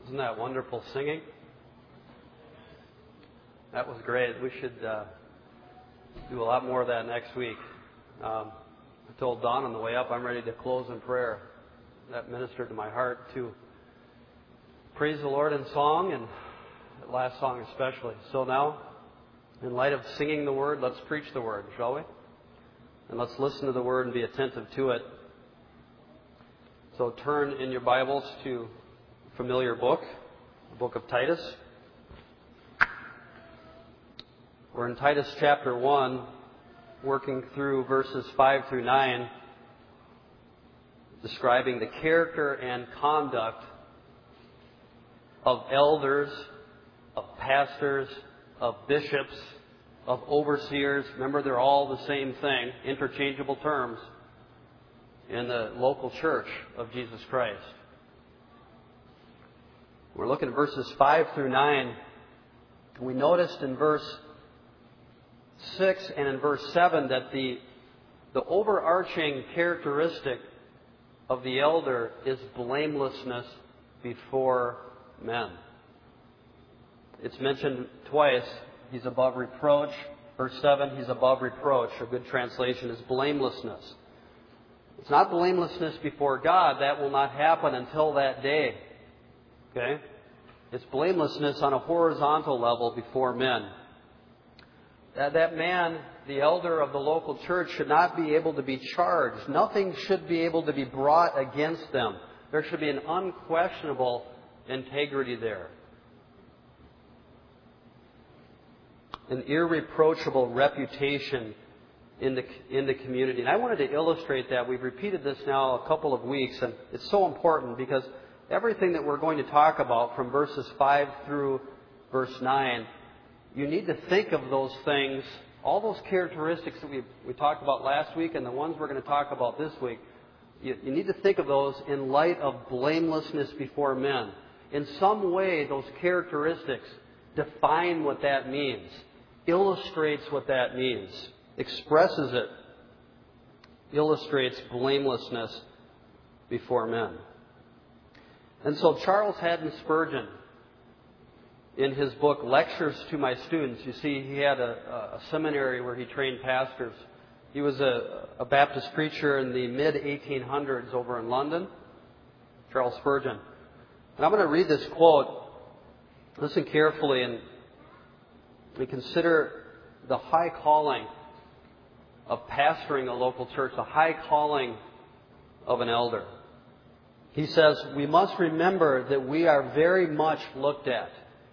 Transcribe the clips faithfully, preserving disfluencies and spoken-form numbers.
Isn't that wonderful singing? That was great. We should uh, do a lot more of that next week. Um, I told Don on the way up I'm ready to close in prayer. That ministered to my heart to praise the Lord in song, and that last song especially. So now, in light of singing the Word, let's preach the Word, shall we? And let's listen to the Word and be attentive to it. So turn in your Bibles to a familiar book, the book of Titus. We're in Titus chapter one, working through verses five through nine, describing the character and conduct of elders, of pastors, of bishops, of overseers. Remember, they're all the same thing, interchangeable terms, in the local church of Jesus Christ. We're looking at verses five through nine. We noticed in verse six and in verse seven that the, the overarching characteristic of the elder is blamelessness before men. It's mentioned twice. He's above reproach. Verse seven, he's above reproach. A good translation is blamelessness. It's not blamelessness before God. That will not happen until that day. Okay? It's blamelessness on a horizontal level before men. That, that man, the elder of the local church, should not be able to be charged. Nothing should be able to be brought against them. There should be an unquestionable integrity there. An irreproachable reputation in the in the community. And I wanted to illustrate that. We've repeated this now a couple of weeks, and it's so important because everything that we're going to talk about from verses five through verse nine, you need to think of those things, all those characteristics that we we talked about last week and the ones we're going to talk about this week. You, you need to think of those in light of blamelessness before men. In some way, those characteristics define what that means, illustrates what that means, expresses it, illustrates blamelessness before men. And so Charles Haddon Spurgeon, in his book Lectures to My Students, you see he had a, a seminary where he trained pastors. He was a, a Baptist preacher in the mid eighteen hundreds over in London, Charles Spurgeon. And I'm going to read this quote. Listen carefully and we consider the high calling of pastoring a local church, the high calling of an elder. He says, we must remember that we are very much looked at.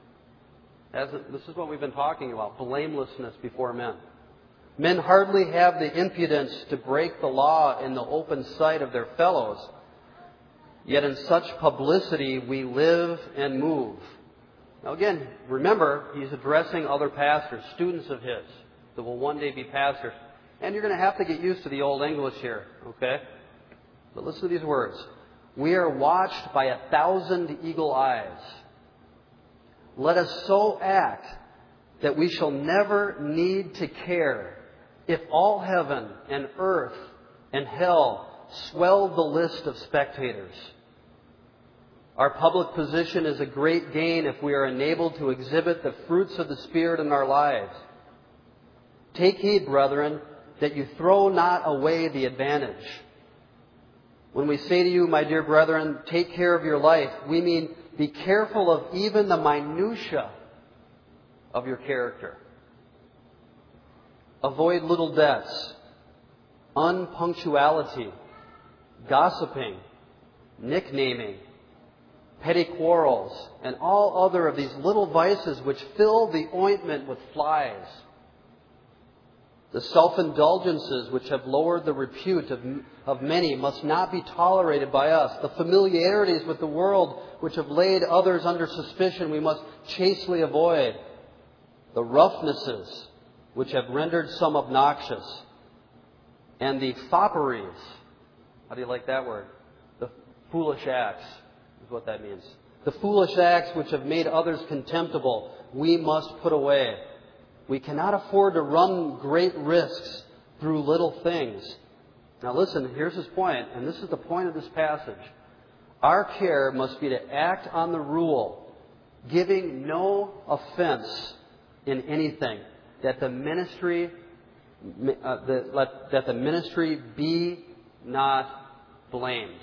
As this is what we've been talking about, blamelessness before men. Men hardly have the impudence to break the law in the open sight of their fellows. Yet in such publicity we live and move. Now again, remember, he's addressing other pastors, students of his, that will one day be pastors. And you're going to have to get used to the Old English here, okay? But listen to these words. We are watched by a thousand eagle eyes. Let us so act that we shall never need to care if all heaven and earth and hell swell the list of spectators. Our public position is a great gain if we are enabled to exhibit the fruits of the Spirit in our lives. Take heed, brethren, that you throw not away the advantage. When we say to you, my dear brethren, take care of your life, we mean be careful of even the minutia of your character. Avoid little debts, unpunctuality, gossiping, nicknaming, petty quarrels, and all other of these little vices which fill the ointment with flies. The self-indulgences which have lowered the repute of, of many must not be tolerated by us. The familiarities with the world which have laid others under suspicion we must chastely avoid. The roughnesses which have rendered some obnoxious. And the fopperies. How do you like that word? The foolish acts is what that means. The foolish acts which have made others contemptible, we must put away. We cannot afford to run great risks through little things. Now listen, here's his point, and this is the point of this passage. Our care must be to act on the rule, giving no offense in anything, that the ministry uh, the, let, that the ministry be not blamed.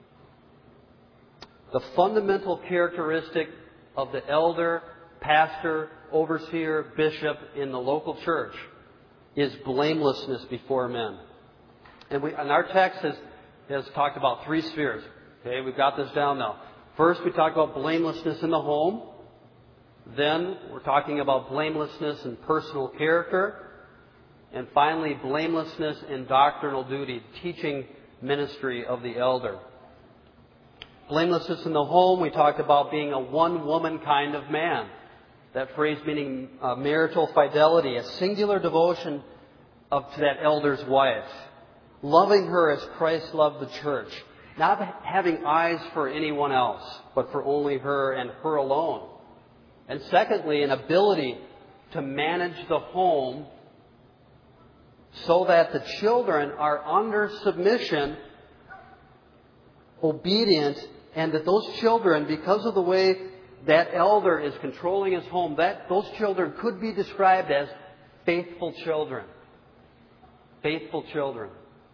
The fundamental characteristic of the elder, pastor, overseer, bishop in the local church is blamelessness before men. And, we, and our text has, has talked about three spheres. Okay, we've got this down now. First, we talked about blamelessness in the home. Then, we're talking about blamelessness in personal character. And finally, blamelessness in doctrinal duty, teaching ministry of the elder. Blamelessness in the home, we talked about being a one-woman kind of man. That phrase meaning uh, marital fidelity, a singular devotion of, to that elder's wife. Loving her as Christ loved the church. Not having eyes for anyone else, but for only her and her alone. And secondly, an ability to manage the home so that the children are under submission, obedient, and that those children, because of the way that elder is controlling his home, that those children could be described as faithful children. Faithful children.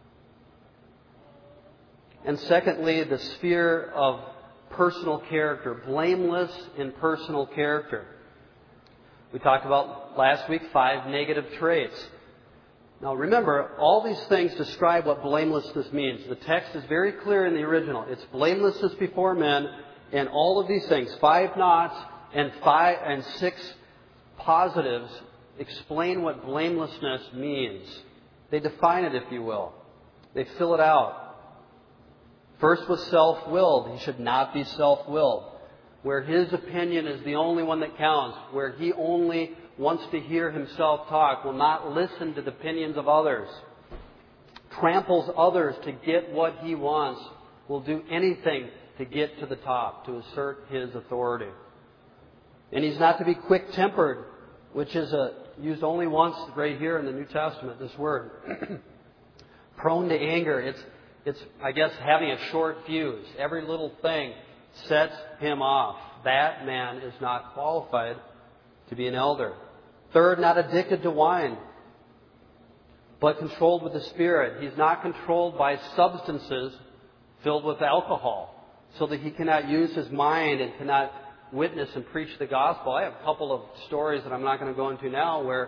And secondly, the sphere of personal character, blameless in personal character. We talked about last week five negative traits. Now remember, all these things describe what blamelessness means. The text is very clear in the original. It's blamelessness before men, and all of these things, five nots and five and six positives, explain what blamelessness means. They define it, if you will. They fill it out. First was self-willed. He should not be self-willed. Where his opinion is the only one that counts, where he only wants to hear himself talk, will not listen to the opinions of others, tramples others to get what he wants, will do anything to get to the top, to assert his authority. And he's not to be quick-tempered, which is a, used only once right here in the New Testament, this word. Prone to anger. It's It's, I guess, having a short fuse. Every little thing sets him off. That man is not qualified to be an elder. Third, not addicted to wine, but controlled with the Spirit. He's not controlled by substances filled with alcohol, so that he cannot use his mind and cannot witness and preach the gospel. I have a couple of stories that I'm not going to go into now where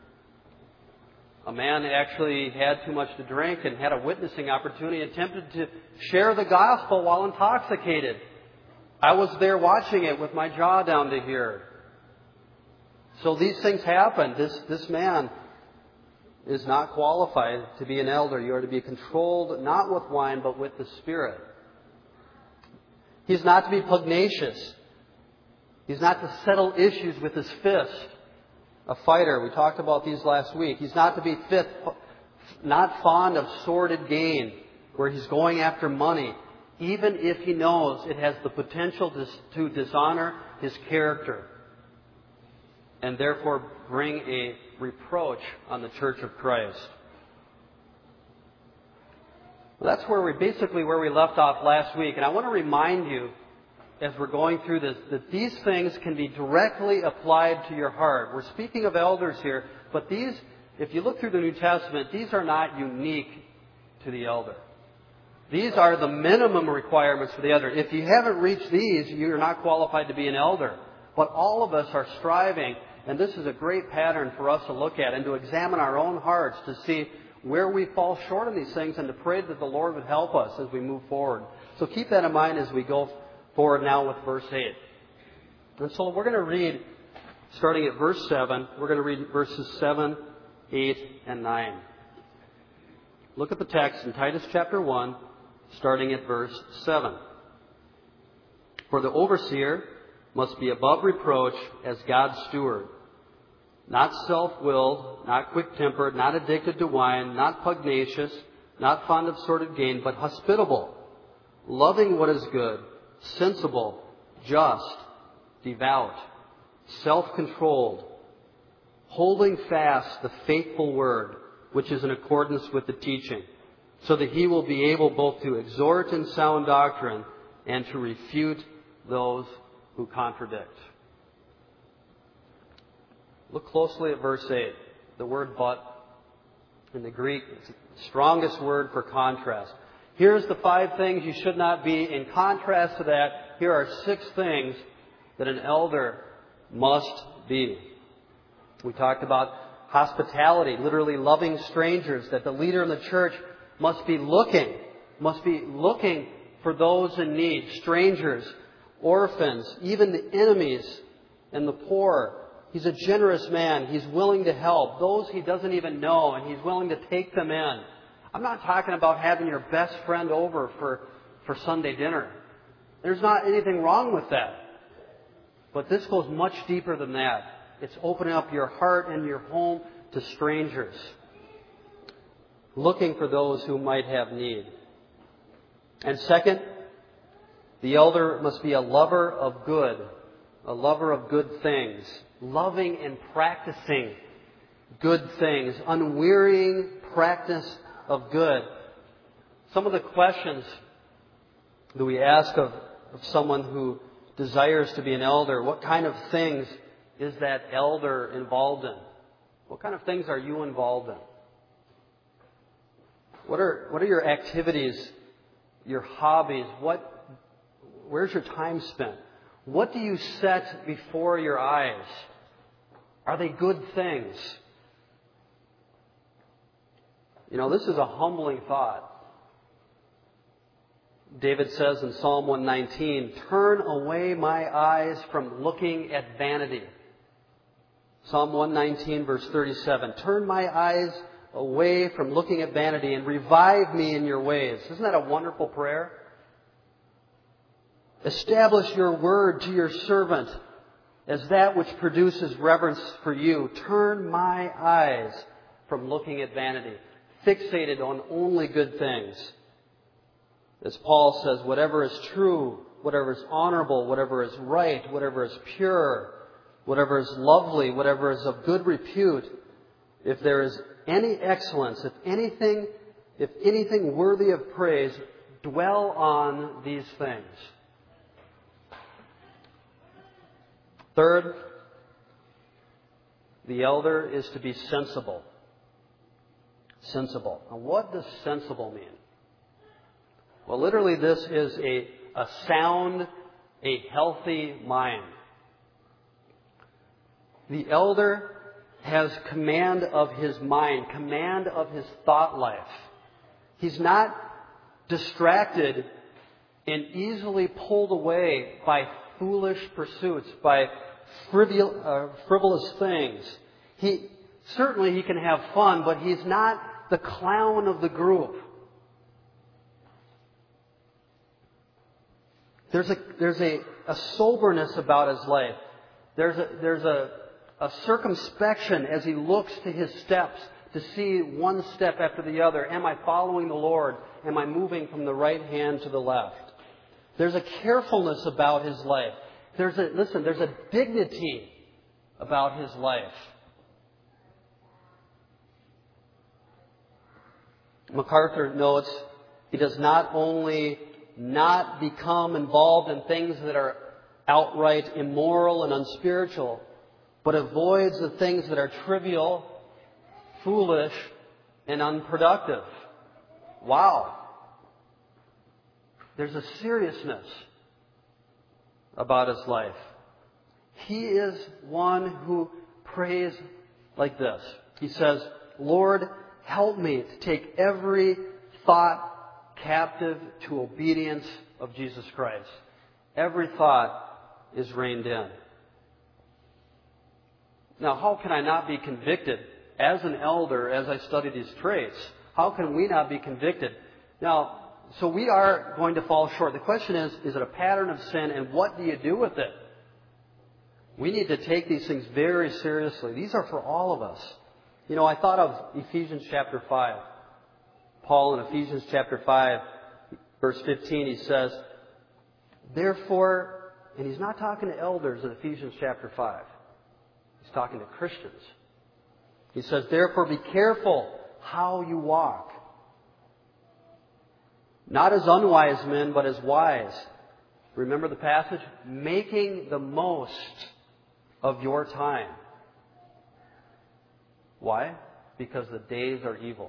a man actually had too much to drink and had a witnessing opportunity, attempted to share the gospel while intoxicated. I was there watching it with my jaw down to here. So these things happen. This, this man is not qualified to be an elder. You are to be controlled not with wine, but with the Spirit. He's not to be pugnacious. He's not to settle issues with his fist. A fighter, we talked about these last week. He's not to be fit, not fond of sordid gain, where he's going after money, even if he knows it has the potential to, to dishonor his character, and therefore bring a reproach on the Church of Christ. Well, that's where we basically where we left off last week, and I want to remind you, as we're going through this, that these things can be directly applied to your heart. We're speaking of elders here, but these, if you look through the New Testament, these are not unique to the elder. These are the minimum requirements for the elder. If you haven't reached these, you're not qualified to be an elder. But all of us are striving, and this is a great pattern for us to look at and to examine our own hearts to see where we fall short on these things and to pray that the Lord would help us as we move forward. So keep that in mind as we go forward now with verse eight. And so we're going to read, starting at verse seven, we're going to read verses seven, eight, and nine. Look at the text in Titus chapter one, starting at verse seven. For the overseer must be above reproach as God's steward, not self-willed, not quick-tempered, not addicted to wine, not pugnacious, not fond of sordid gain, but hospitable, loving what is good, sensible, just, devout, self-controlled, holding fast the faithful word, which is in accordance with the teaching, so that he will be able both to exhort in sound doctrine and to refute those who contradict. Look closely at verse eight. The word but in the Greek is the strongest word for contrast. Here's the five things you should not be. In contrast to that, here are six things that an elder must be. We talked about hospitality, literally loving strangers, that the leader in the church must be looking, must be looking for those in need, strangers, orphans, even the enemies and the poor. He's a generous man. He's willing to help those he doesn't even know, and he's willing to take them in. I'm not talking about having your best friend over for, for Sunday dinner. There's not anything wrong with that. But this goes much deeper than that. It's opening up your heart and your home to strangers, looking for those who might have need. And second, the elder must be a lover of good, a lover of good things, loving and practicing good things, unwearying practice of good. Some of the questions that we ask of, of someone who desires to be an elder, what kind of things is that elder involved in? What kind of things are you involved in? What are what are your activities, your hobbies? What where's your time spent? What do you set before your eyes? Are they good things? You know, this is a humbling thought. David says in Psalm one nineteen, "Turn away my eyes from looking at vanity." Psalm one nineteen, verse thirty-seven, "Turn my eyes away from looking at vanity and revive me in your ways." Isn't that a wonderful prayer? "Establish your word to your servant as that which produces reverence for you. Turn my eyes from looking at vanity." Fixated on only good things. As Paul says, whatever is true, whatever is honorable, whatever is right, whatever is pure, whatever is lovely, whatever is of good repute, if there is any excellence, if anything, if anything worthy of praise, dwell on these things. Third, the elder is to be sensible. Sensible. Now, what does sensible mean? Well, literally, this is a, a sound, a healthy mind. The elder has command of his mind, command of his thought life. He's not distracted and easily pulled away by foolish pursuits, by frivol, uh, frivolous things. He certainly he can have fun, but he's not the clown of the group. There's a there's a, a soberness about his life. There's a there's a, a circumspection as he looks to his steps to see one step after the other. Am I following the Lord? Am I moving from the right hand to the left? There's a carefulness about his life. There's a listen. There's a dignity about his life. MacArthur notes he does not only not become involved in things that are outright immoral and unspiritual, but avoids the things that are trivial, foolish, and unproductive. Wow. There's a seriousness about his life. He is one who prays like this. He says, "Lord, help me to take every thought captive to obedience of Jesus Christ." Every thought is reined in. Now, how can I not be convicted as an elder as I study these traits? How can we not be convicted? Now, so we are going to fall short. The question is, is it a pattern of sin, and what do you do with it? We need to take these things very seriously. These are for all of us. You know, I thought of Ephesians chapter five. Paul in Ephesians chapter five, verse fifteen, he says, "Therefore," and he's not talking to elders in Ephesians chapter five. He's talking to Christians. He says, "Therefore be careful how you walk. Not as unwise men, but as wise, Remember the passage? Making the most of your time. Why? Because the days are evil.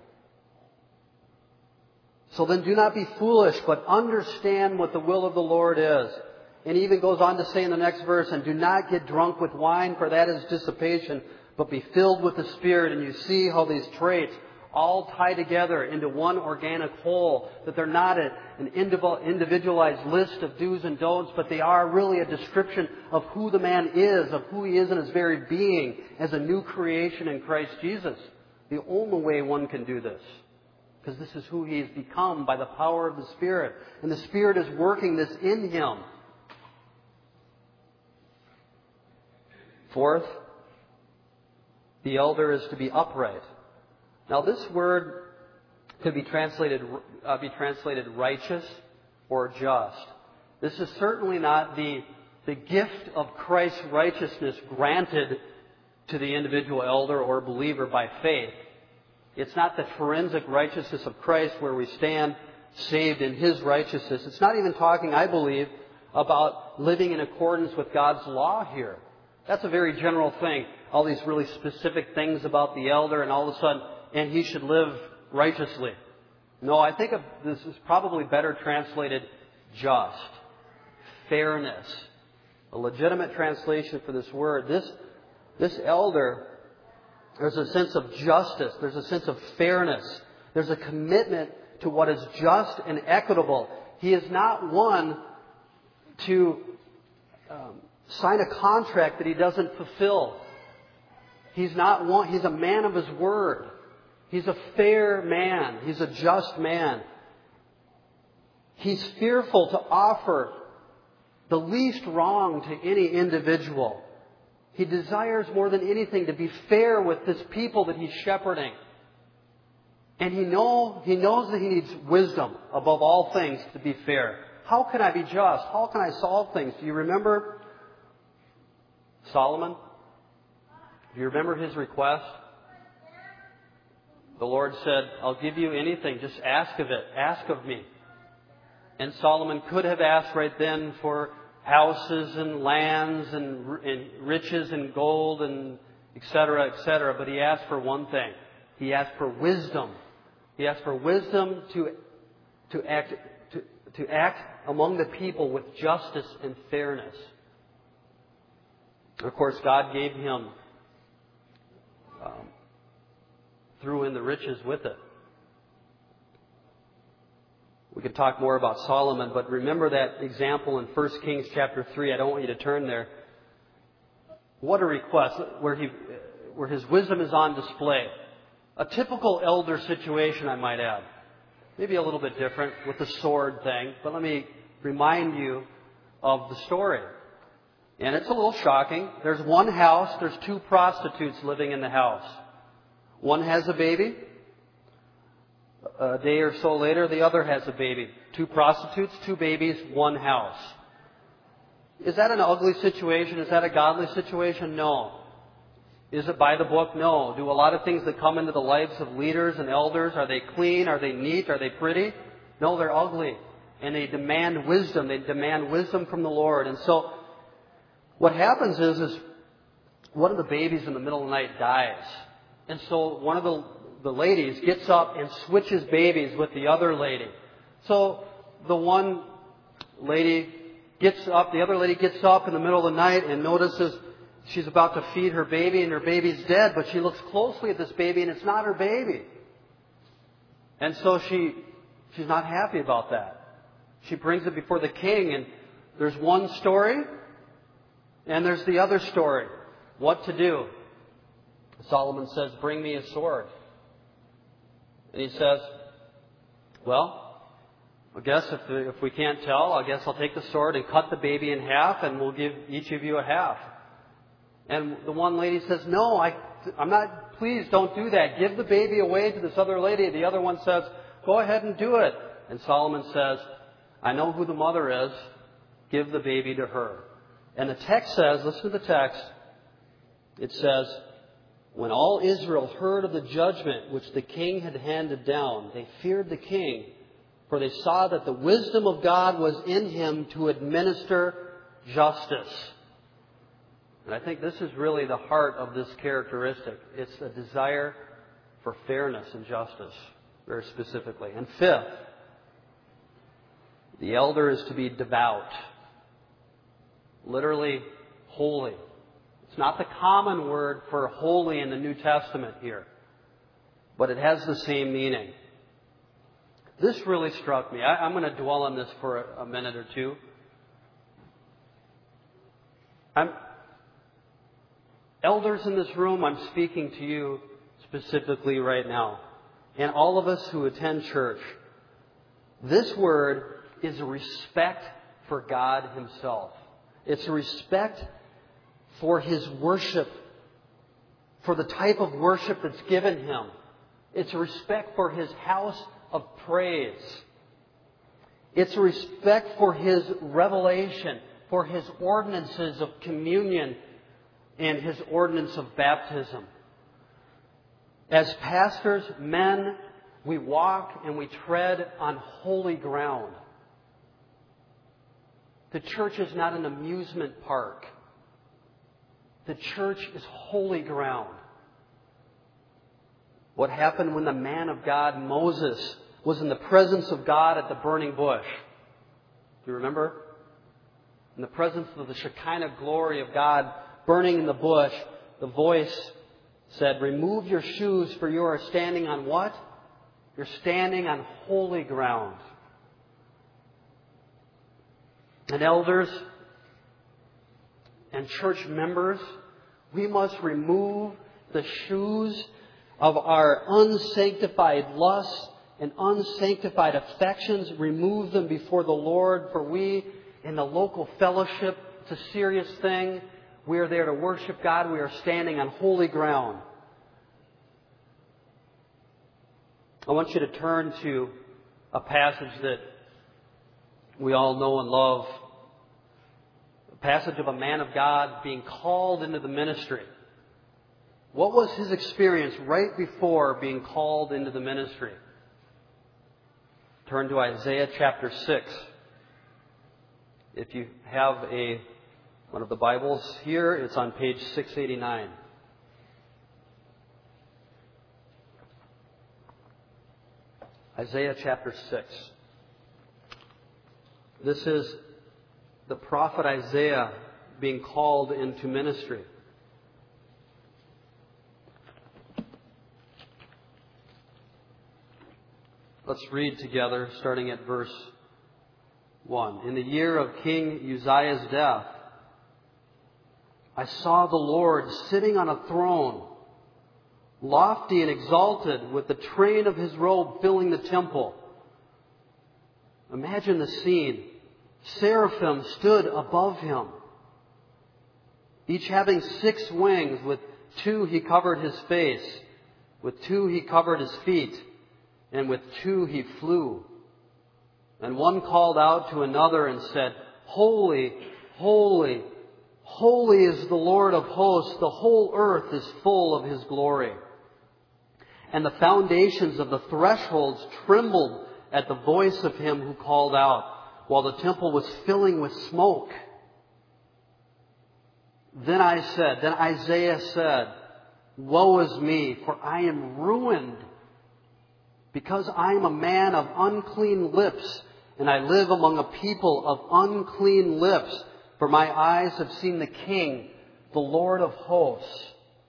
So then do not be foolish, but understand what the will of the Lord is. And he even goes on to say in the next verse, and do not get drunk with wine, for that is dissipation, but be filled with the Spirit. And you see how these traits all tie together into one organic whole, that they're not a, an individualized list of do's and don'ts, but they are really a description of who the man is, of who he is in his very being as a new creation in Christ Jesus. The only way one can do this. Because this is who he has become by the power of the Spirit. And the Spirit is working this in him. Fourth, the elder is to be upright. Now this word could be translated uh, be translated righteous or just. This is certainly not the, the gift of Christ's righteousness granted to the individual elder or believer by faith. It's not the forensic righteousness of Christ where we stand saved in His righteousness. It's not even talking, I believe, about living in accordance with God's law here. That's a very general thing. All these really specific things about the elder and all of a sudden, and he should live righteously. No, I think of, this is probably better translated just. Fairness. A legitimate translation for this word. This, this elder, there's a sense of justice. There's a sense of fairness. There's a commitment to what is just and equitable. He is not one to um, sign a contract that he doesn't fulfill. He's not one. He's a man of his word. He's a fair man. He's a just man. He's fearful to offer the least wrong to any individual. He desires more than anything to be fair with this people that he's shepherding. And he know he knows that he needs wisdom above all things to be fair. How can I be just? How can I solve things? Do you remember Solomon? Do you remember his request? The Lord said, I'll give you anything. Just ask of it. Ask of me. And Solomon could have asked right then for houses and lands and, and riches and gold and et cetera, et cetera. But he asked for one thing. He asked for wisdom. He asked for wisdom to, to act, to, to act among the people with justice and fairness. Of course, God gave him Um, threw in the riches with it. We could talk more about Solomon, but remember that example in First Kings chapter three. I don't want you to turn there. What a request, where he, where his wisdom is on display. A typical elder situation, I might add. Maybe a little bit different with the sword thing, but let me remind you of the story. And it's a little shocking. There's one house, there's two prostitutes living in the house. One has a baby. A day or so later, the other has a baby. Two prostitutes, two babies, one house. Is that an ugly situation? Is that a godly situation? No. Is it by the book? No. Do a lot of things that come into the lives of leaders and elders, are they clean? Are they neat? Are they pretty? No, they're ugly. And they demand wisdom. They demand wisdom from the Lord. And so, what happens is, is one of the babies in the middle of the night dies. And so one of the, the ladies gets up and switches babies with the other lady. So the one lady gets up, the other lady gets up in the middle of the night and notices she's about to feed her baby and her baby's dead, but she looks closely at this baby and it's not her baby. And so she she's not happy about that. She brings it before the king, and there's one story and there's the other story. What to do? Solomon says, bring me a sword. And he says, well, I guess if, if we can't tell, I guess I'll take the sword and cut the baby in half, and we'll give each of you a half. And the one lady says, no, I, I'm not, please don't do that. Give the baby away to this other lady. The other one says, go ahead and do it. And Solomon says, I know who the mother is. Give the baby to her. And the text says, listen to the text. It says, when all Israel heard of the judgment which the king had handed down, they feared the king for they saw that the wisdom of God was in him to administer justice. And I think this is really the heart of this characteristic. It's a desire for fairness and justice, very specifically. And fifth, the elder is to be devout. Literally, holy. It's not the common word for holy in the New Testament here, but it has the same meaning. This really struck me. I, I'm going to dwell on this for a, a minute or two. I'm, elders in this room, I'm speaking to you specifically right now. And all of us who attend church, this word is a respect for God Himself. It's a respect for His worship, for the type of worship that's given Him. It's a respect for His house of praise. It's a respect for His revelation, for His ordinances of communion and His ordinance of baptism. As pastors, men, we walk and we tread on holy ground. The church is not an amusement park. The church is holy ground. What happened when the man of God, Moses, was in the presence of God at the burning bush? Do you remember? In the presence of the Shekinah glory of God burning in the bush, the voice said, "Remove your shoes, for you are standing on what? You're standing on holy ground." And elders and church members, we must remove the shoes of our unsanctified lusts and unsanctified affections. Remove them before the Lord, for we in the local fellowship, it's a serious thing. We are there to worship God. We are standing on holy ground. I want you to turn to a passage that we all know and love. A passage of a man of God being called into the ministry. What was his experience right before being called into the ministry? Turn to Isaiah chapter six. If you have a one of the Bibles here, it's on page six eighty-nine. Isaiah chapter six. This is the prophet Isaiah being called into ministry. Let's read together, starting at verse one. In the year of King Uzziah's death, I saw the Lord sitting on a throne, lofty and exalted, with the train of His robe filling the temple. Imagine the scene. Seraphim stood above Him, each having six wings. With two He covered His face, with two He covered His feet, and with two He flew. And one called out to another and said, "Holy, holy, holy is the Lord of hosts. The whole earth is full of His glory." And the foundations of the thresholds trembled at the voice of Him who called out, while the temple was filling with smoke. Then I said, then Isaiah said, "Woe is me, for I am ruined, because I am a man of unclean lips, and I live among a people of unclean lips, for my eyes have seen the King, the Lord of hosts."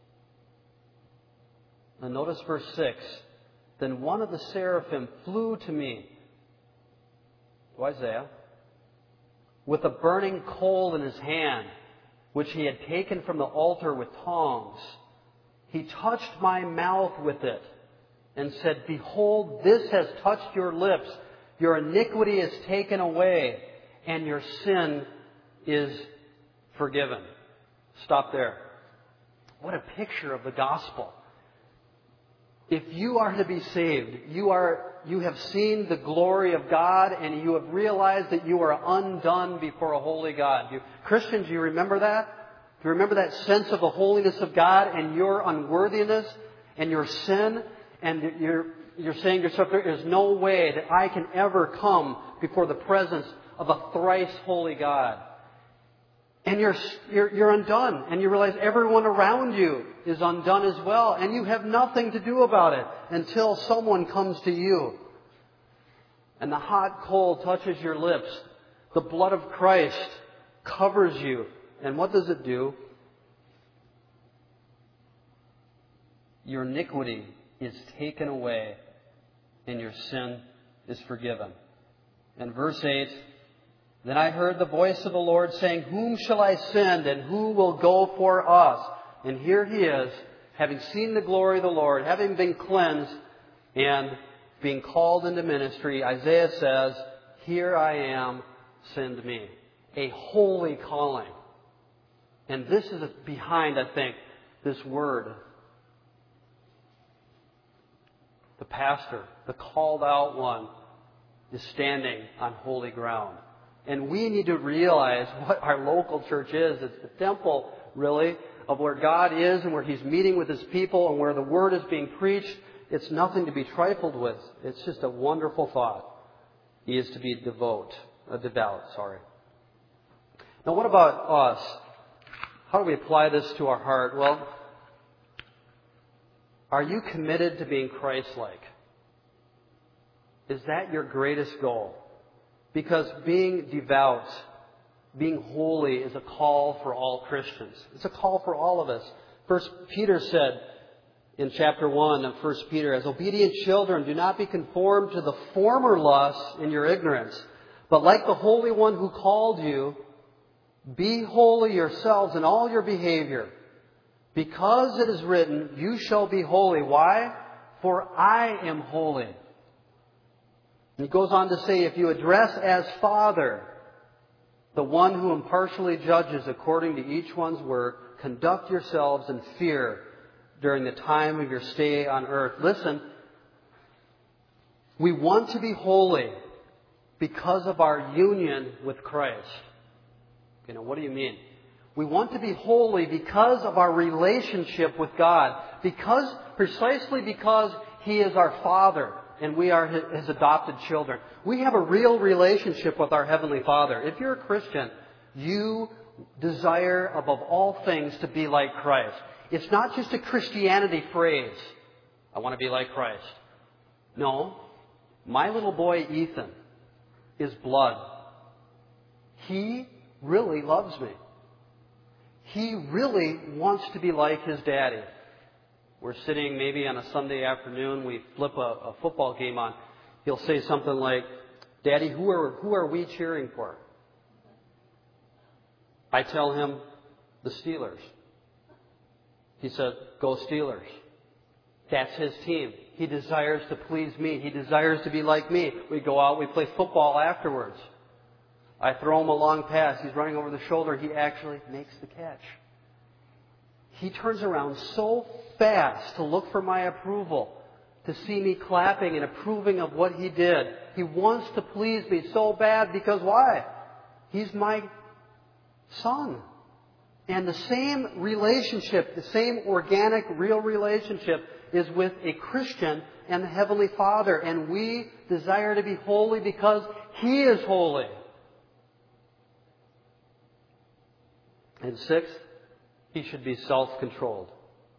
Now notice verse six. Then one of the seraphim flew to me, to Isaiah, with a burning coal in his hand, which he had taken from the altar with tongs. He touched my mouth with it and said, "Behold, this has touched your lips. Your iniquity is taken away, and your sin is forgiven." Stop there. What a picture of the gospel. If you are to be saved, you are you have seen the glory of God, and you have realized that you are undone before a holy God. You, Christians, do you remember that? Do you remember that sense of the holiness of God and your unworthiness and your sin and your you're saying to yourself, there is no way that I can ever come before the presence of a thrice holy God. And you're, you're, you're undone. And you realize everyone around you is undone as well. And you have nothing to do about it until someone comes to you. And the hot coal touches your lips. The blood of Christ covers you. And what does it do? Your iniquity is taken away and your sin is forgiven. And verse eight, then I heard the voice of the Lord saying, whom shall I send and who will go for us? And here he is, having seen the glory of the Lord, having been cleansed and being called into ministry. Isaiah says, here I am, send me. A holy calling. And this is behind, I think, this word. The pastor, the called out one, is standing on holy ground. And we need to realize what our local church is. It's the temple, really, of where God is and where He's meeting with His people and where the Word is being preached. It's nothing to be trifled with. It's just a wonderful thought. He is to be devout, uh, devout, sorry. Now what about us? How do we apply this to our heart? Well, are you committed to being Christ-like? Is that your greatest goal? Because being devout, being holy is a call for all Christians. It's a call for all of us. First Peter said in chapter one of First Peter, as obedient children, do not be conformed to the former lusts in your ignorance, but like the Holy One who called you, be holy yourselves in all your behavior. Because it is written, you shall be holy. Why? For I am holy. He goes on to say, if you address as Father the one who impartially judges according to each one's work, conduct yourselves in fear during the time of your stay on earth. Listen, we want to be holy because of our union with Christ. You know, what do you mean? We want to be holy because of our relationship with God. Because, precisely because He is our Father and we are His adopted children. We have a real relationship with our Heavenly Father. If you're a Christian, you desire above all things to be like Christ. It's not just a Christianity phrase. I want to be like Christ. No. My little boy Ethan is blood. He really loves me. He really wants to be like his daddy. We're sitting maybe on a Sunday afternoon, we flip a, a football game on. He'll say something like, Daddy, who are, who are we cheering for? I tell him, the Steelers. He said, go Steelers. That's his team. He desires to please me. He desires to be like me. We go out, we play football afterwards. I throw him a long pass. He's running over the shoulder. He actually makes the catch. He turns around so fast to look for my approval, to see me clapping and approving of what he did. He wants to please me so bad because why? He's my son. And the same relationship, the same organic, real relationship is with a Christian and the Heavenly Father. And we desire to be holy because He is holy. And sixth, he should be self-controlled.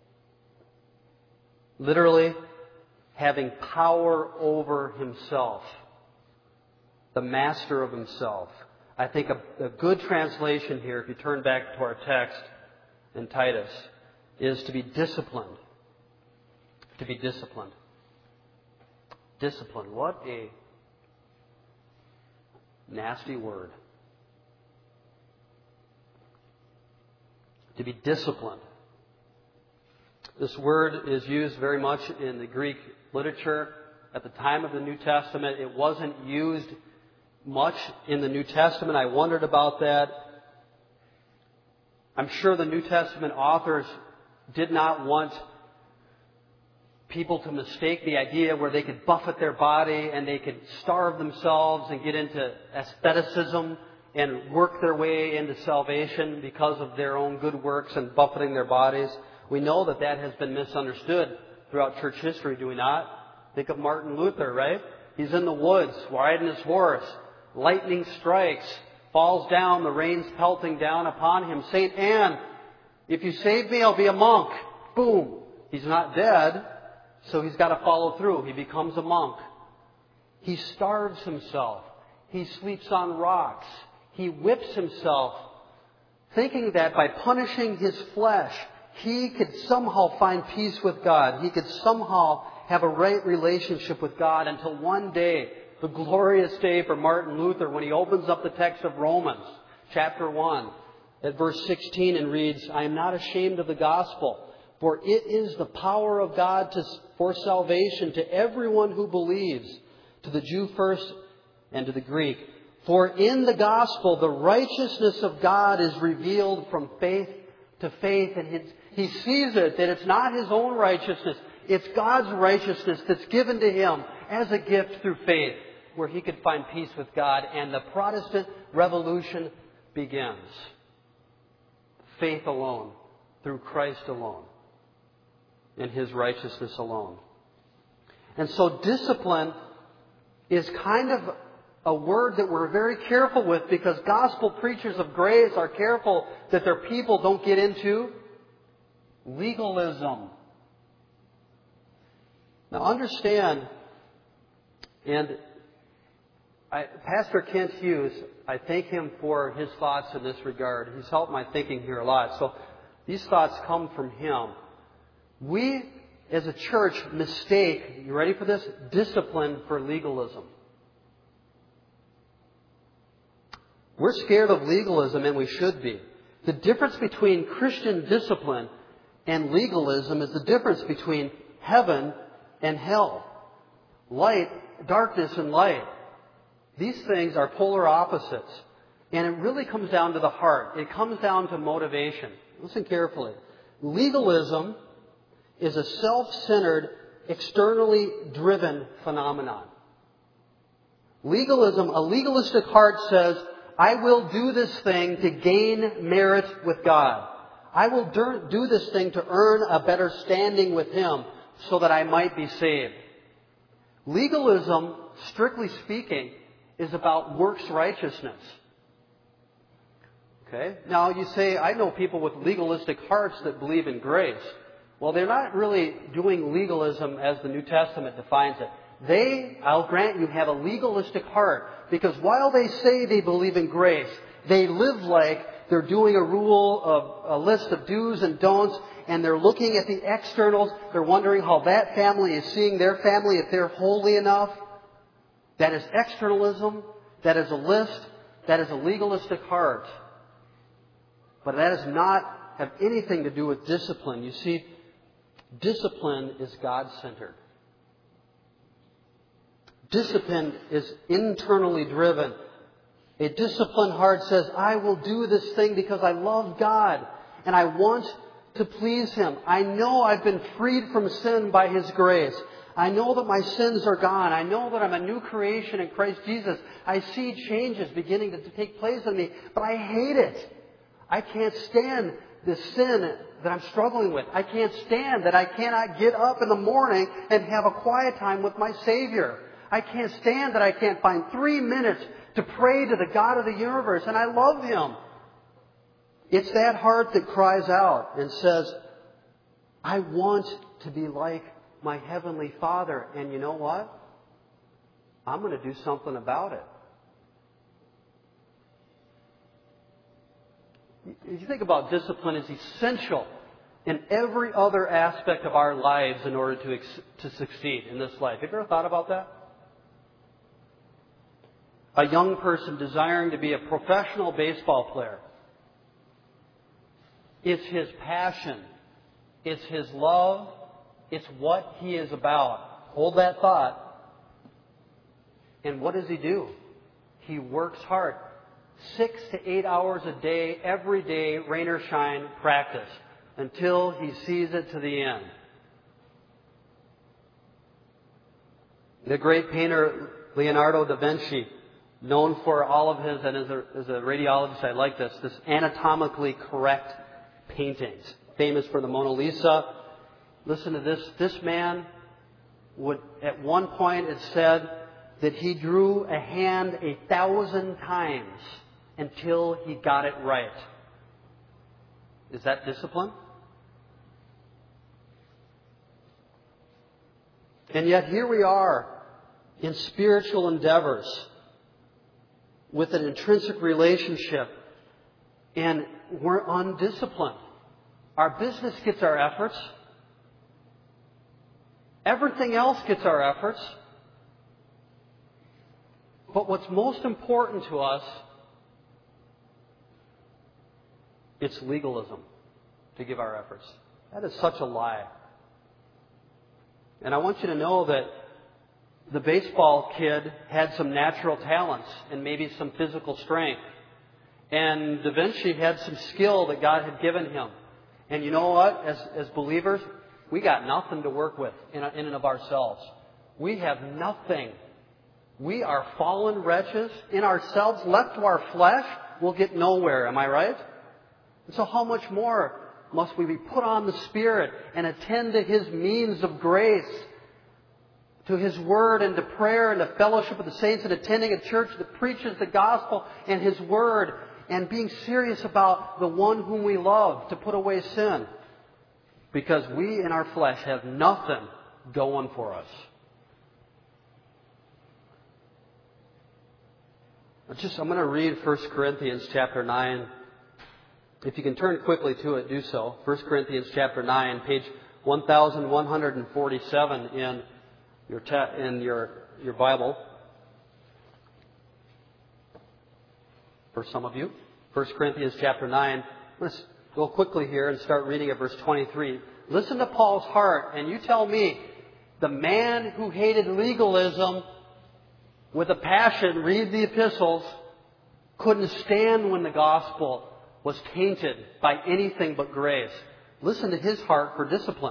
Literally, having power over himself. The master of himself. I think a, a good translation here, if you turn back to our text in Titus, is to be disciplined. To be disciplined. Discipline. What a nasty word. To be disciplined. This word is used very much in the Greek literature. At the time of the New Testament, it wasn't used much in the New Testament. I wondered about that. I'm sure the New Testament authors did not want people to mistake the idea where they could buffet their body and they could starve themselves and get into asceticism and work their way into salvation because of their own good works and buffeting their bodies. We know that that has been misunderstood throughout church history, do we not? Think of Martin Luther, right? He's in the woods, riding his horse. Lightning strikes, falls down, the rain's pelting down upon him. Saint Anne, if you save me, I'll be a monk. Boom. He's not dead, so he's got to follow through. He becomes a monk. He starves himself. He sleeps on rocks. He whips himself, thinking that by punishing his flesh, he could somehow find peace with God. He could somehow have a right relationship with God, until one day, the glorious day for Martin Luther, when he opens up the text of Romans, chapter one, at verse sixteen, and reads, I am not ashamed of the gospel, for it is the power of God to, for salvation to everyone who believes, to the Jew first and to the Greek. For in the gospel, the righteousness of God is revealed from faith to faith. And he sees it, that it's not his own righteousness. It's God's righteousness that's given to him as a gift through faith, where he could find peace with God. And the Protestant Revolution begins. Faith alone, through Christ alone, in his righteousness alone. And so discipline is kind of a word that we're very careful with, because gospel preachers of grace are careful that their people don't get into legalism. Now understand, and I, Pastor Kent Hughes, I thank him for his thoughts in this regard. He's helped my thinking here a lot. So these thoughts come from him. We, as a church, mistake, you ready for this? Discipline for legalism. We're scared of legalism, and we should be. The difference between Christian discipline and legalism is the difference between heaven and hell. Light, darkness and light. These things are polar opposites. And it really comes down to the heart. It comes down to motivation. Listen carefully. Legalism is a self-centered, externally driven phenomenon. Legalism, a legalistic heart says, I will do this thing to gain merit with God. I will do this thing to earn a better standing with Him so that I might be saved. Legalism, strictly speaking, is about works righteousness. Okay? Now you say, I know people with legalistic hearts that believe in grace. Well, they're not really doing legalism as the New Testament defines it. They, I'll grant you, have a legalistic heart, because while they say they believe in grace, they live like they're doing a rule of a list of do's and don'ts, and they're looking at the externals. They're wondering how that family is seeing their family, if they're holy enough. That is externalism. That is a list. That is a legalistic heart. But that does not have anything to do with discipline. You see, discipline is God-centered. Discipline is internally driven. A disciplined heart says, I will do this thing because I love God and I want to please Him. I know I've been freed from sin by His grace. I know that my sins are gone. I know that I'm a new creation in Christ Jesus. I see changes beginning to take place in me, but I hate it. I can't stand this sin that I'm struggling with. I can't stand that I cannot get up in the morning and have a quiet time with my Savior. I can't stand that I can't find three minutes to pray to the God of the universe, and I love Him. It's that heart that cries out and says, I want to be like my Heavenly Father. And you know what? I'm going to do something about it. If you think about discipline, it's essential in every other aspect of our lives in order to, to succeed in this life. Have you ever thought about that? A young person desiring to be a professional baseball player. It's his passion. It's his love. It's what he is about. Hold that thought. And what does he do? He works hard. Six to eight hours a day, every day, rain or shine, practice, until he sees it to the end. The great painter Leonardo da Vinci, known for all of his, and as a, as a radiologist I like this, this anatomically correct paintings. Famous for the Mona Lisa. Listen to this. This man would, at one point it said that he drew a hand a thousand times until he got it right. Is that discipline? And yet here we are in spiritual endeavors with an intrinsic relationship, and we're undisciplined. Our business gets our efforts. Everything else gets our efforts. But what's most important to us, it's legalism to give our efforts. That is such a lie. And I want you to know that the baseball kid had some natural talents and maybe some physical strength. And Da Vinci had some skill that God had given him. And you know what? As, as believers, we got nothing to work with in, in and of ourselves. We have nothing. We are fallen wretches in ourselves. Left to our flesh, we'll get nowhere. Am I right? And so how much more must we be put on the Spirit and attend to His means of grace, to His Word and to prayer and to fellowship with the saints and attending a church that preaches the gospel and His Word and being serious about the one whom we love, to put away sin. Because we in our flesh have nothing going for us. Just, I'm going to read First Corinthians chapter nine. If you can turn quickly to it, do so. First Corinthians chapter nine, page one thousand one hundred forty-seven in your ta- in your your Bible. For some of you, First Corinthians chapter nine. Let's go quickly here and start reading at verse twenty-three. Listen to Paul's heart, and you tell me, the man who hated legalism with a passion, read the epistles, couldn't stand when the gospel was tainted by anything but grace. Listen to his heart for discipline.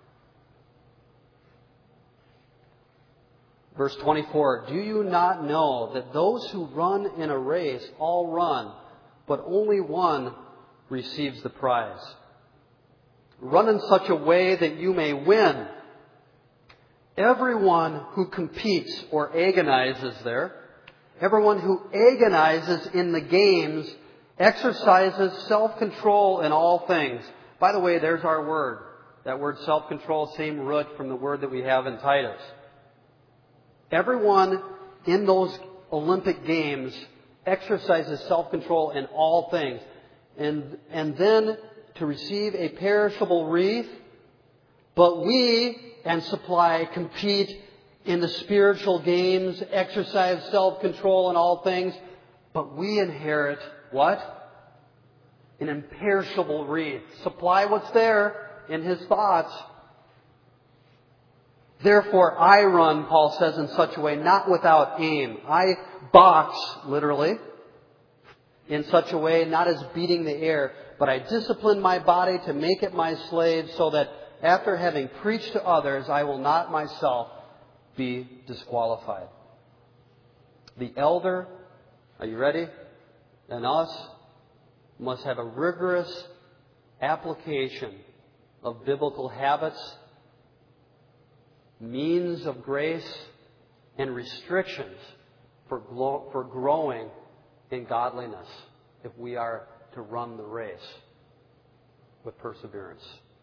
Verse twenty-four, do you not know that those who run in a race all run, but only one receives the prize? Run in such a way that you may win. Everyone who competes or agonizes there, everyone who agonizes in the games exercises self-control in all things. By the way, there's our word. That word self-control, same root from the word that we have in Titus. Everyone in those Olympic Games exercises self-control in all things. And, and then to receive a perishable wreath, but we and supply compete in the spiritual games, exercise self-control in all things, but we inherit what? An imperishable wreath. Supply what's there in his thoughts. Therefore, I run, Paul says, in such a way, not without aim. I box, literally, in such a way, not as beating the air, but I discipline my body to make it my slave, so that after having preached to others, I will not myself be disqualified. The elder, are you ready? And us must have a rigorous application of biblical habits, means of grace, and restrictions for, glo- for growing in godliness if we are to run the race with perseverance.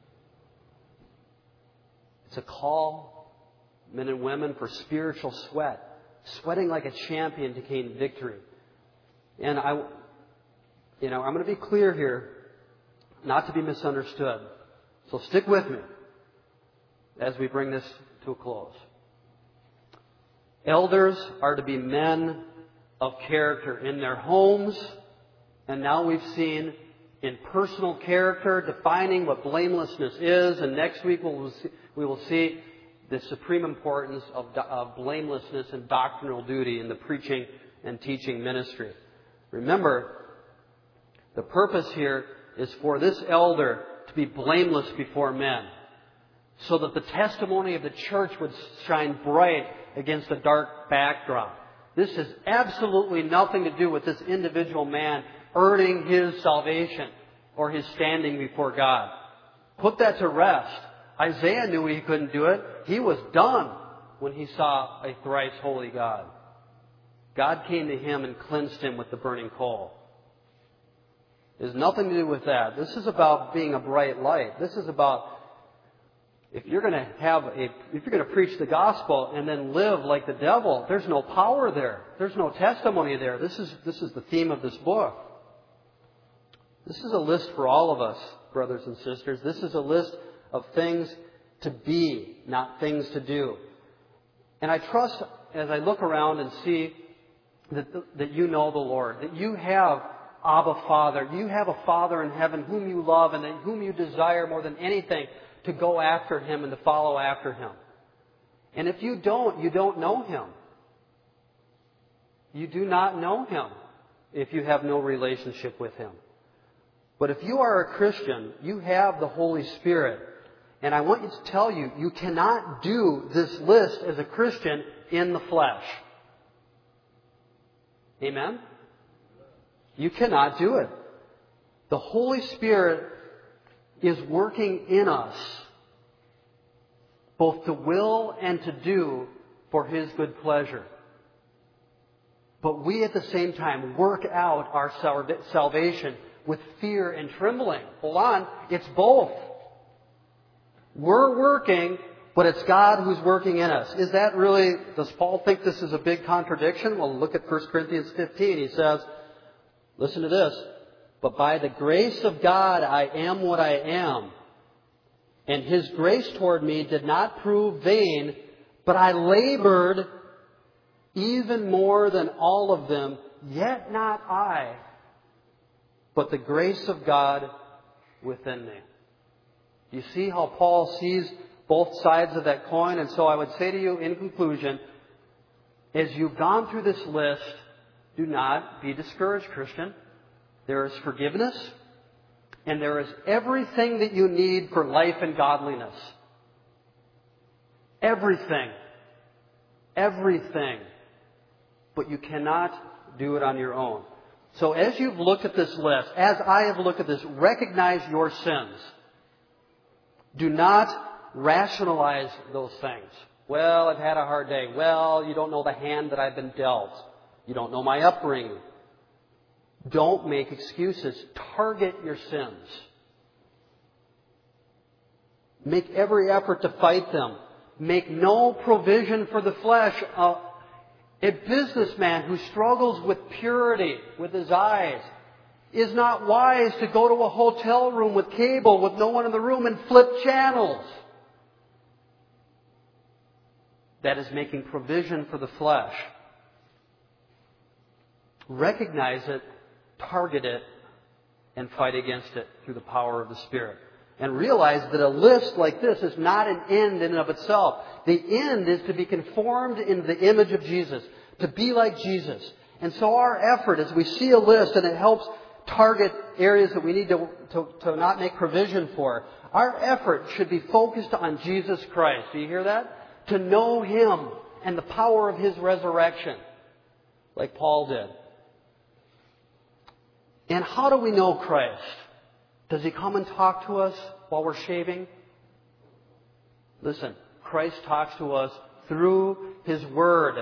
It's a call, men and women, for spiritual sweat, sweating like a champion to gain victory. And I, you know, I'm going to be clear here, not to be misunderstood. So stick with me as we bring this to a close. Elders are to be men of character in their homes, and now we've seen in personal character, defining what blamelessness is, and next week we'll see, we will see the supreme importance of, of blamelessness and doctrinal duty in the preaching and teaching ministry. Remember, the purpose here is for this elder to be blameless before men, so that the testimony of the church would shine bright against a dark backdrop. This has absolutely nothing to do with this individual man earning his salvation or his standing before God. Put that to rest. Isaiah knew he couldn't do it. He was done. when he saw a thrice holy God. God came to him and cleansed him with the burning coal. It has nothing to do with that. This is about being a bright light. This is about if you're going to have a, if you're going to preach the gospel and then live like the devil, there's no power there. There's no testimony there. This is, this is the theme of this book. This is a list for all of us, brothers and sisters. This is a list of things to be, not things to do. And I trust as I look around and see that, that you know the Lord, that you have Abba Father. You have a Father in heaven whom you love and whom you desire more than anything to go after Him and to follow after Him. And if you don't, you don't know Him. You do not know Him if you have no relationship with Him. But if you are a Christian, you have the Holy Spirit. And I want you to tell you, you cannot do this list as a Christian in the flesh. Amen? You cannot do it. The Holy Spirit is working in us both to will and to do for His good pleasure. But we at the same time work out our salvation with fear and trembling. Hold on, it's both. We're working, but it's God who's working in us. Is that really, does Paul think this is a big contradiction? Well, look at First Corinthians fifteen. He says, listen to this. But by the grace of God, I am what I am. And His grace toward me did not prove vain, but I labored even more than all of them, yet not I, but the grace of God within me. You see how Paul sees both sides of that coin? And so I would say to you in conclusion, as you've gone through this list, do not be discouraged, Christian. There is forgiveness, and there is everything that you need for life and godliness. Everything. Everything. But you cannot do it on your own. So as you've looked at this list, as I have looked at this, recognize your sins. Do not rationalize those things. Well, I've had a hard day. Well, you don't know the hand that I've been dealt. You don't know my upbringing. Don't make excuses. Target your sins. Make every effort to fight them. Make no provision for the flesh. Uh, a businessman who struggles with purity with his eyes is not wise to go to a hotel room with cable with no one in the room and flip channels. That is making provision for the flesh. Recognize it, target it, and fight against it through the power of the Spirit. And realize that a list like this is not an end in and of itself. The end is to be conformed in the image of Jesus, to be like Jesus. And so our effort, as we see a list and it helps target areas that we need to, to, to not make provision for, our effort should be focused on Jesus Christ. Do you hear that? To know Him and the power of His resurrection, like Paul did. And how do we know Christ? Does He come and talk to us while we're shaving? Listen, Christ talks to us through His Word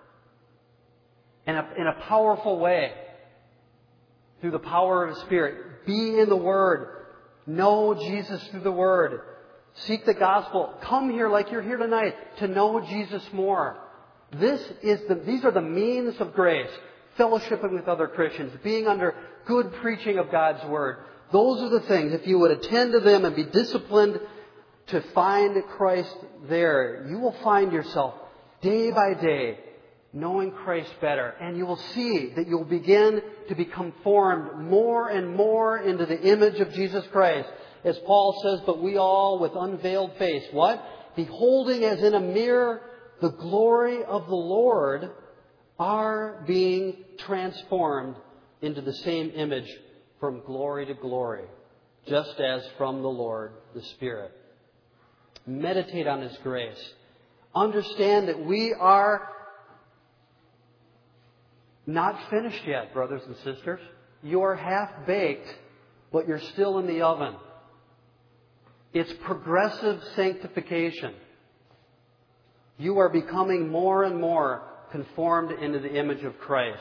in a, in a powerful way. Through the power of His Spirit. Be in the Word. Know Jesus through the Word. Seek the gospel. Come here like you're here tonight to know Jesus more. This is the, these are the means of grace. Fellowshipping with other Christians. Being under good preaching of God's Word. Those are the things. If you would attend to them and be disciplined to find Christ there, you will find yourself day by day knowing Christ better. And you will see that you'll begin to become formed more and more into the image of Jesus Christ. As Paul says, but we all with unveiled face, what? Beholding as in a mirror the glory of the Lord, are being transformed into the same image from glory to glory, just as from the Lord, the Spirit. Meditate on His grace. Understand that we are not finished yet, brothers and sisters. You are half-baked, but you're still in the oven. It's progressive sanctification. You are becoming more and more conformed into the image of Christ.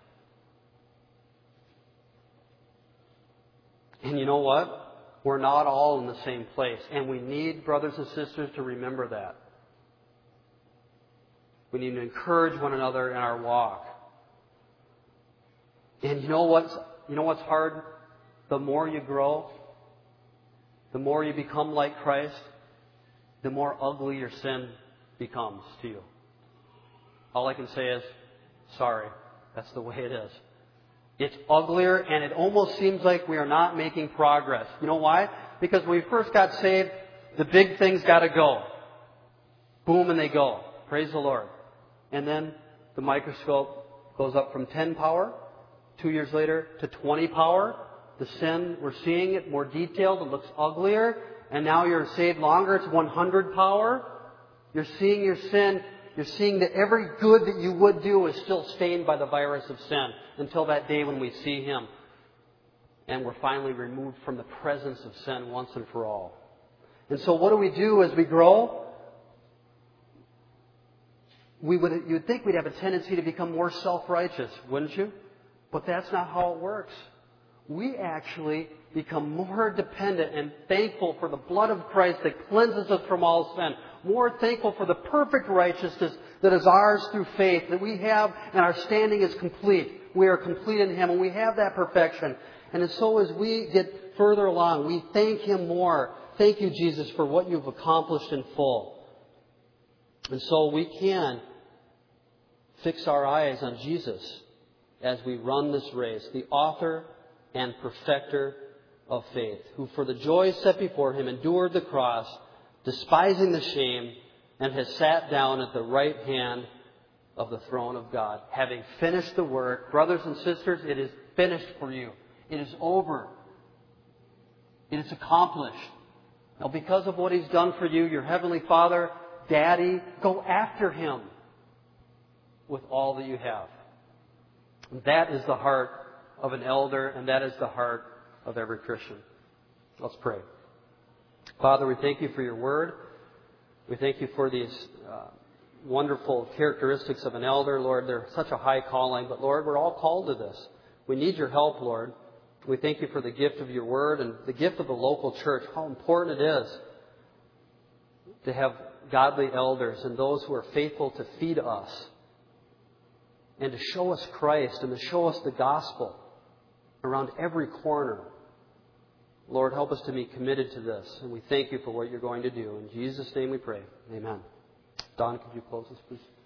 And you know what? We're not all in the same place. And we need, brothers and sisters, to remember that. We need to encourage one another in our walk. And you know what's, you know what's hard? The more you grow, the more you become like Christ, the more ugly your sin becomes to you. All I can say is, sorry, that's the way it is. It's uglier, and it almost seems like we are not making progress. You know why? Because when we first got saved, the big things got to go. Boom, and they go. Praise the Lord. And then the microscope goes up from ten power, two years later, to twenty power. The sin, we're seeing it more detailed. It looks uglier. And now you're saved longer. It's one hundred power. You're seeing your sin. You're seeing that every good that you would do is still stained by the virus of sin until that day when we see Him. And we're finally removed from the presence of sin once and for all. And so what do we do as we grow? We would, you'd think we'd have a tendency to become more self-righteous, wouldn't you? But that's not how it works. We actually become more dependent and thankful for the blood of Christ that cleanses us from all sin. More thankful for the perfect righteousness that is ours through faith, that we have, and our standing is complete. We are complete in Him, and we have that perfection. And so as we get further along, we thank Him more. Thank you, Jesus, for what you've accomplished in full. And so we can fix our eyes on Jesus as we run this race, the author and perfecter of faith, who for the joy set before Him endured the cross, despising the shame, and has sat down at the right hand of the throne of God. Having finished the work, brothers and sisters, it is finished for you. It is over. It is accomplished. Now, because of what He's done for you, your Heavenly Father, Daddy, go after Him with all that you have. That is the heart of an elder, and that is the heart of every Christian. Let's pray. Father, we thank You for Your Word. We thank You for these uh, wonderful characteristics of an elder. Lord, they're such a high calling, but Lord, we're all called to this. We need Your help, Lord. We thank You for the gift of Your Word and the gift of the local church, how important it is to have godly elders and those who are faithful to feed us and to show us Christ and to show us the gospel around every corner. Lord, help us to be committed to this. And we thank You for what You're going to do. In Jesus' name we pray. Amen. Don, could you close this, please?